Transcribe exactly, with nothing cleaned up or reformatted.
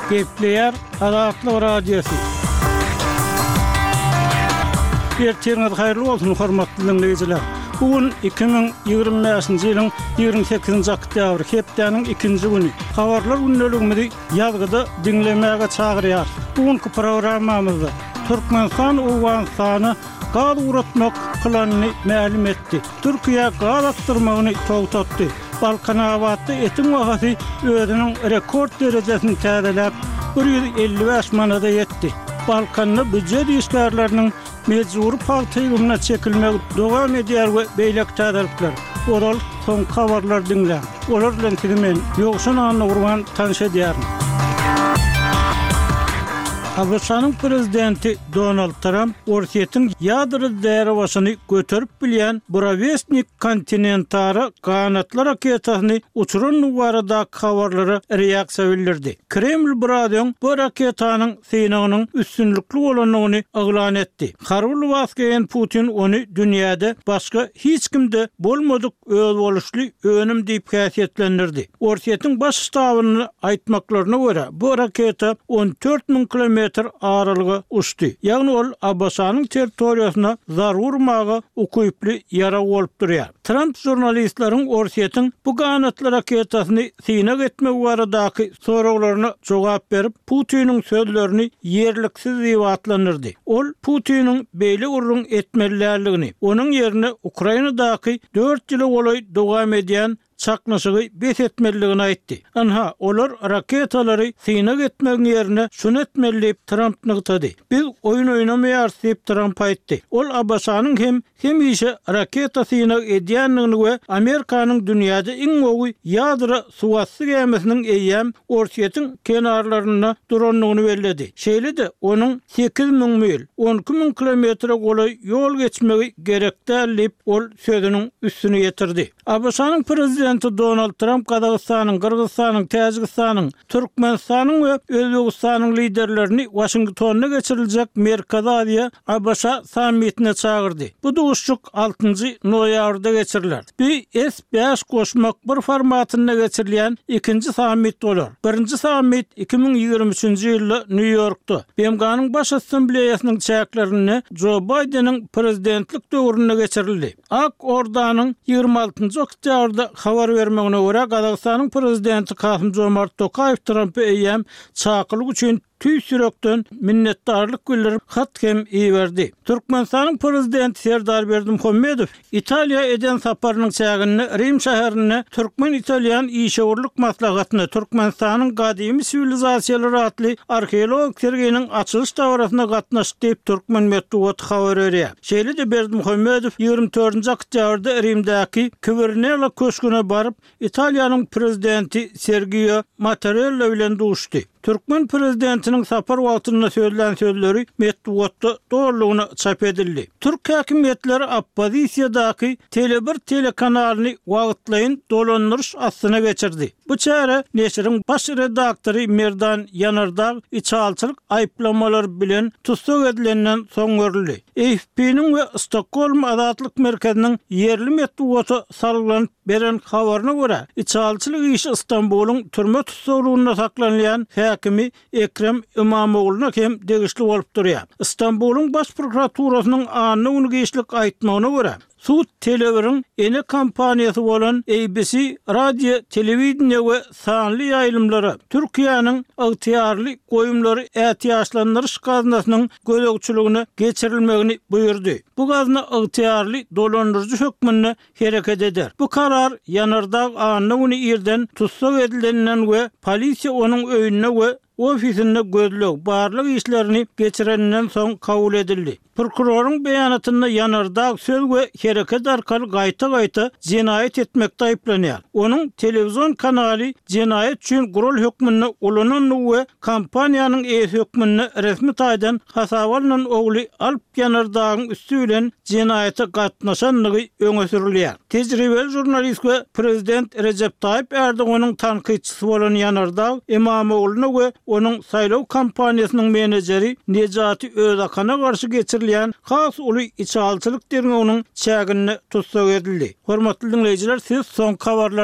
Gepleyer Azatlyk Radiosu. Ertiriňiz haýyrly bolsun hormatly dinleýijiler. Bugün iki bin ýygrimi beşinji ýylyň ýygrimi sekizinji oktýabr hepdeniň ikinji güni. Habarlar günneligimizi ýazgyda dinlemäge çagyrýar. Bugünkü programmamyzda Türkmenistan Owganystany gaz uratmak planyny ma'lum etdi. Türkiýe gaz atdyrmagyny togtatdy. Balkan abatda etin wagty özüniň rekord derejesini täzelep bir yüz elli beş manada ýetdi. Balkanly büdjet işgärleriniň mejbur partiýalarına çekilmek dowam edýär we beýlek täzelikler. Oral soň habarlar dinle. Olar bilen kimen ýokşan anly urgan tanış edýär. Amerikanyň prezidenti Donald Trump Orsiýetiň ýadry därewasyny göterip bilýän Bravesnik kontinentary ganatlar raketasyny uçuran nuwarada habarlary reaksiýa bildirdi. Kreml buradan bu raketanyň synagynyň üstünlikli bolanyny aglan etdi. Harul wasgeýän Putin ony dünýäde başga hiç kimde bolmadyk öz boluşly öňüm diýip häsiýetlendirdi. Orsiýetiň baş ştabyny aýtmaklaryna görä bu raketa on dört min kilometr aralygy uçdy. Ýagny ol Abbasanyň territoriýasyna zarar urmagy ukyply ýara bolup durýar. Trump jurnalistleriň Orsiýetiň bu ganatly raketasyny synak etmek baradaky soraglaryna jogap berip Putiniň sözlerini ýerliksiz diýip atlandyrdy. Ol Putiniň beýle urrun etmeliligini, onuň ýerine Ukrainadaky dört ýyl bolay dowam edýän çaknaşygy bet etmeliligini aýtdy. Anha olar raketalary synak etmek ýerine şunu etmeli Trump nykdy. Biz oýun oýnamaýar diýip Trump aýtdy. Ol Abbasanyň hem hem işe raketa synak edýänligini we Amerikanyň dünýäde iň gowy ýadra suwatly gemesiniň eýýäm Orsiýetiň kenarlaryna duranlygyny belledi. Şeýle de onuň sekiz min mil, on iki min kilometr golay ýol geçmegi gerekdäl ol sözüniň üstüne ýetirdi. Abbasanyň prezidenti Donald Trump Kazakstanyň, Kyrgyzstanyň, Täjikistanyň, Türkmenistanyň we Özbegistanyň liderlerini Washingtonna geçiriljek Merkezi Aziýa Abasa sammitine çagyrdy. Bu duşuk altynjy noýabrda geçiriler. Bir S beş goşmak bir formatynda geçirilýän ikinji sammit bolar. Birinji sammit iki bin ýygrimi üçinji ýylda New Yorkda B M G'nyň baş assambleýasynyň çäklerini Joe Biden'in prezidentlik döwründe geçirildi. Ak Ordanyň ýygrimi altynjy oktýabrda habar vermegine görä Kazakstanyň prezidenti Kasym-Jomart Tokayew Trump'a eýýäm çakylyk üçin tüý sürekden minnetdarlyk bildirip hat hem iýerdi. Türkmenistanyň prezidenti Serdar Berdimuhammedow Italiýa eden saparynyň çägini Rim şäherine Türkmen Italyan işgörlük maslahatyny Türkmenistanyň gadymy sivilizasiýalary atly arkeolog serginiň açylyş dowrasyna gatnaşdy diýip Türkmen medeniýet habar berýär. Şeýle de Berdimuhammedow ýygrimi dördünji oktýabrda Rimdäki Kvernela köşküne baryp Italiýanyň prezidenti Sergio Mattarella bilen duşdy. Türkmen prezidentiniň sapar wagtynda söýlän sözleri medeniýetde doğrulugyny çap edildi. Türk häkimetleri oppozisiýadaky Tele bir telekanalyny wagtlaýyn dolandyryş astyna geçirdi. Bu çäre neşriň baş redaktory Merdan Yanardağ içalçylyk aýplamalary bilen tutsak edilenden soň görüldi. A F P'niň we Stockholm Azatlyk Merkeziniň ýerli medeniýeti sargylanyp beren habaryna görä, içalçylyk işi Istanbulyň türme tutsaglygyna saklanýan häkimi Ekrem İmamoğlu'na hem degişli bolup durýar. Istanbulyň baş prokuraturasynyň anyny unugeşlik aýtmagyna görä, Sud Televiriň ene kampaniýasy bolan A B C radio, telewiziýa we sanly ýaýlymlary Türkiýanyň ygtyýarly goýumlary ätiýaşlandyryş gaznasynyň gözegçiligine geçirilmegini buyurdy. Bu gazna ygtyýarly dolandyrjy hökmüne hereket eder. Bu karar Yanardağ anyny uny ýerden tutsak edilenden we polisiýa onuň öýüne we ofisinde gözlük barlyk işlerini geçirenden soň kabul edildi. Prokurorun beýanatynda Yanardağ söz we hereket arkaly gaýta-gaýta jinayet etmekde aýplanýar. Onuň telewizyon kanaly jinayet üçin gurul hökmüne ulanany we kampaniýanyň eýes hökmüne resmi taýdan hasabalyň ogly Alp Yanardağyň üstü bilen jinayete gatnaşanlygy öňe sürilýär. Tejribeli jurnalist we prezident Recep Tayyip Erdoğanyň tanqidçisi bolan Yanardağ İmamoğlu'na we onuň saýlaw kampaniýasynyň menejeri Nejati Özakana garşy geçirilýän has uly içalçylyk derňeginiň çägini tutsak edildi. Hormatly dinleýijiler, siz soň habarlar